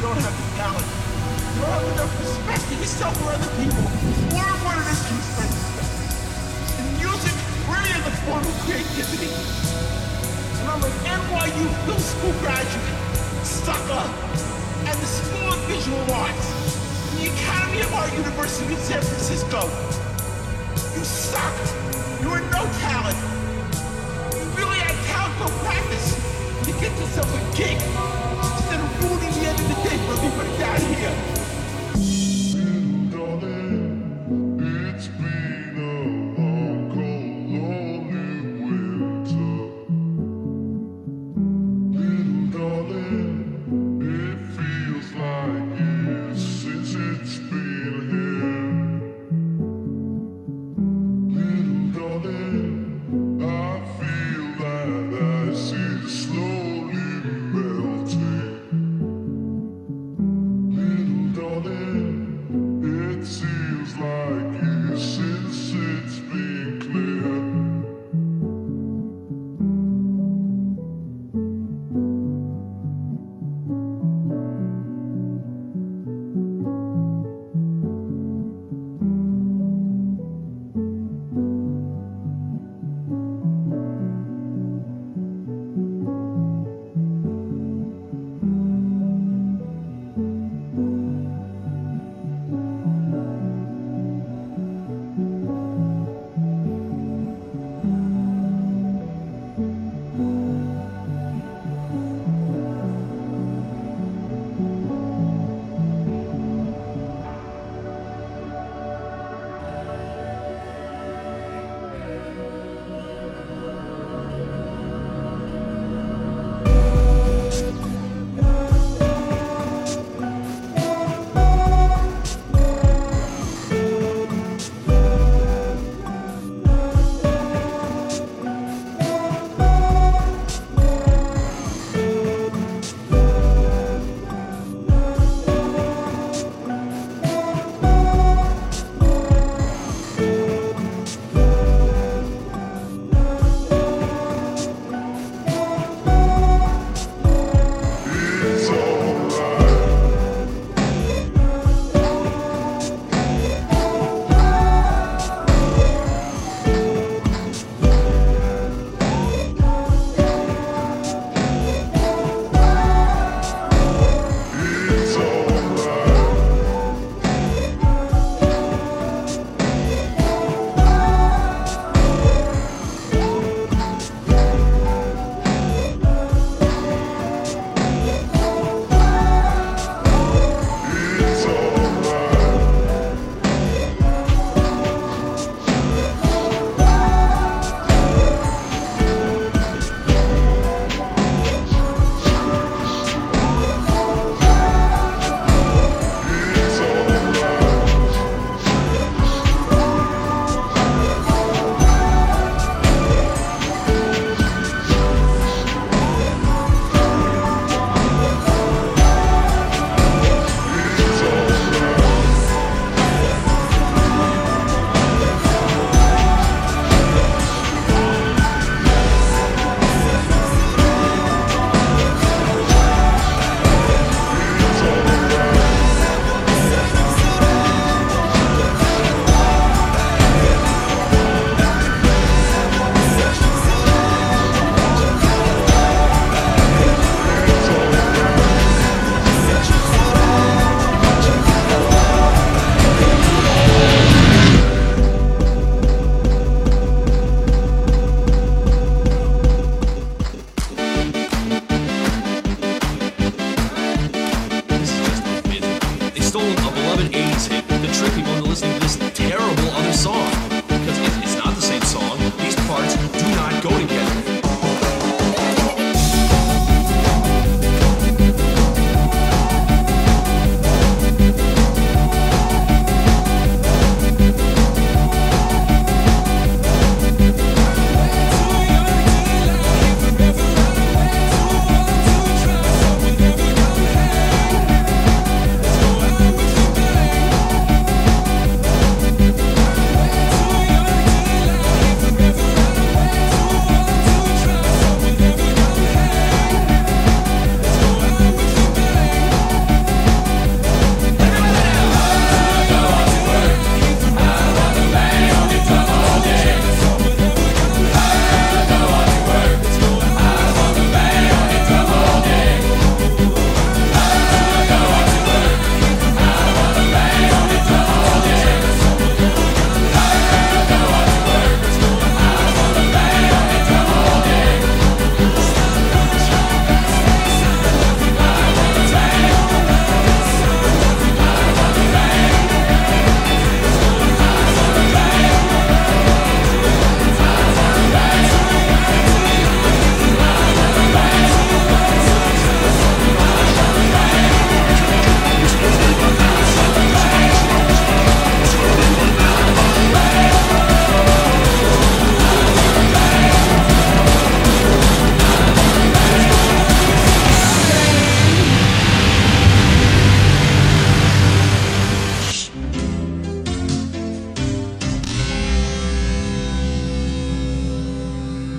don't have the talent. You don't have enough respect for yourself or other people. Learn what it is to respect yourself. And music really is a form of creativity. And I'm an NYU film school graduate, sucker, and the School of Visual Arts, and the Academy of Art University in San Francisco. You suck. You are no talent. You really had talent, go practice. You get yourself a gig instead of ruining the end of the day for everybody down here. It's been a long, cold, lonely winter. Little darling, it feels like years since it's been here. Little darling, I feel that ice is slowly melting. Little darling, it seems like years since it's been clear. It's alright. It's alright. It's alright. It's alright. It's alright. It's alright. It's alright. This is just unfit. They stole a beloved 80s hit, the trippy one